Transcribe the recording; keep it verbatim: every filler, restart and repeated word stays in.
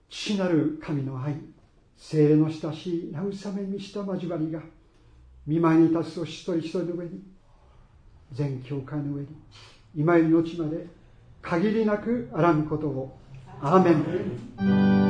父なる神の愛、聖霊の親しい慰めに満ちた交わりが、御前に立つお一人一人の上に、全教会の上に、今より後まで限りなくあらぬことを。アーメン。